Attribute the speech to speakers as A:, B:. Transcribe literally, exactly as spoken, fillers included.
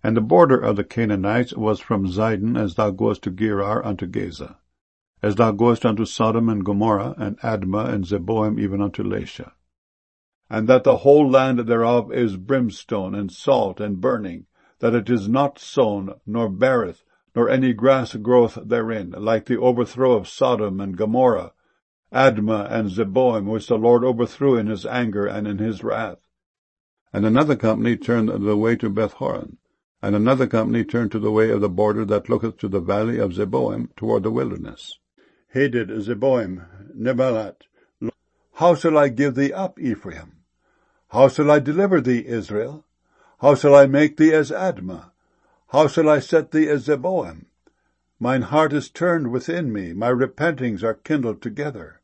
A: And the border of the Canaanites was from Zidon, as thou goest to Gerar unto Gaza, as thou goest unto Sodom and Gomorrah, and Admah, and Zeboim, even unto Lasha. And that the whole land thereof is brimstone, and salt, and burning, that it is not sown, nor beareth, nor any grass groweth therein, like the overthrow of Sodom and Gomorrah, Admah and Zeboim, which the Lord overthrew in his anger and in his wrath. And another company turned the way to Beth-horon, and another company turned to the way of the border that looketh to the valley of Zeboim, toward the wilderness. Hadid, Zeboim, Neballat. How shall I give thee up, Ephraim? How shall I deliver thee, Israel? How shall I make thee as Admah? How shall I set thee as Zeboim? Mine heart is turned within me, my repentings are kindled together.